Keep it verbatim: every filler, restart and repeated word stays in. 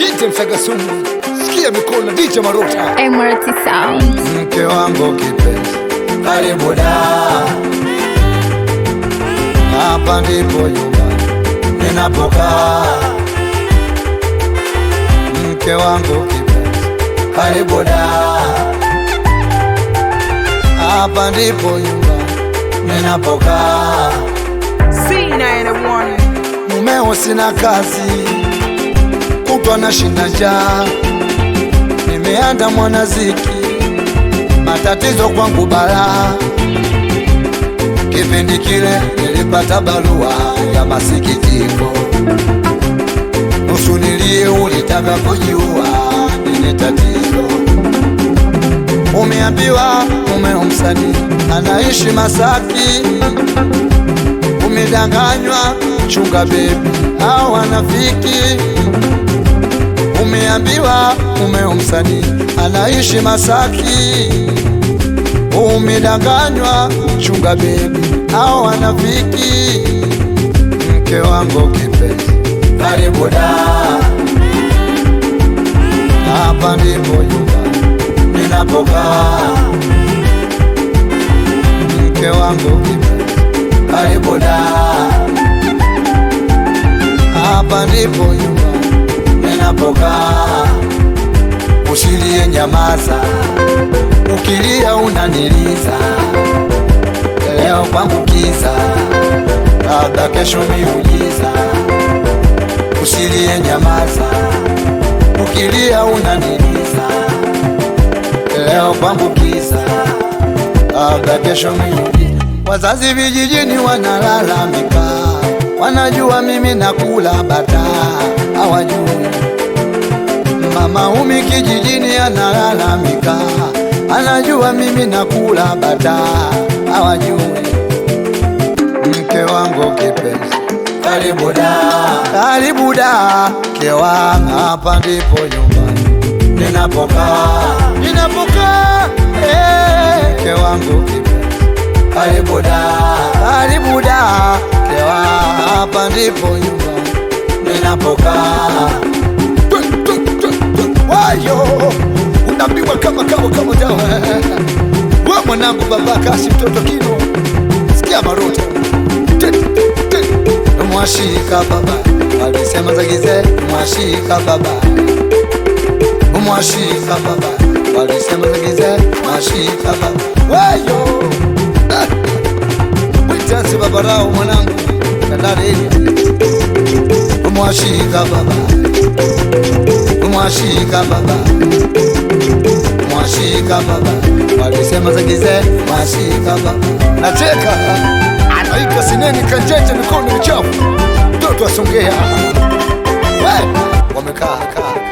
D J Msagasumu, sikia mikono D J Marota, M R T Sound. mke wangu kipenzi, karibu da, hapa ndipo nyumbani ninapokaa. Mke wangu kipenzi, karibu da, hapa ndipo nyumbani ninapokaa. C nine one. Mumeo sina kazi, kutwa na shinda njaa, nimeanda mwanaziki, matatizo kwangu balaa. Kipindi kile nilipata barua ya masikitiko, nusu nilie ulitaka kujiua, nini tatizo? Umeambiwa mumeo msanii anaishi Masaki, umedanganywa, chunga baby hao wanafiki. Umeambiwa mumeo msanii anaishi Masaki, umedanganywa, chunga baby hao wanafiki. Mke wangu kipenzi, karibu da, hapa ndipo nyumbani ninapokaa. Mke wangu kipenzi, karibu da, hapa ndipo nyumbani ninapokaa. Usilie, nyamaza, ukilia unaniliza. Leo kwangu kiza, labda kesho miujiza. Usilie, nyamaza, ukilia unaniliza. Leo kwangu kiza, labda kesho miujiza. Wazazi vijijini wanalalamika, wanajua mimi nakula bata, hawajui mama umi kijijini analalamika, anajua mimi nakula bata, hawajui. Mke wangu kipenzi, karibu da, karibu da, mke wangu, hapa ndipo nyumbani ninapokaa, ninapokaa. Hey, mke wangu kipenzi, karibu da, karibu da, mke wangu, hapa ndipo nyumbani ninapokaa. Wayo, unapigwa kama kawa kama dawa. Wewe mwanangu baba Kasi mtoto Kino, sikia Marota. Umwashika baba, walisema zagize, umwashika baba. Umwashika baba, walisema zagize, umwashika baba. Wayo, witanzi baba rao mwanangu, kadare ili. Umwashika baba, umwashika baba, umwashika baba, walisema zagize, umwashika baba. Nacheka, anaitwa Sineni Kanjeje, mikono michafu, mtoto wa Songea. We, wamekaa kaa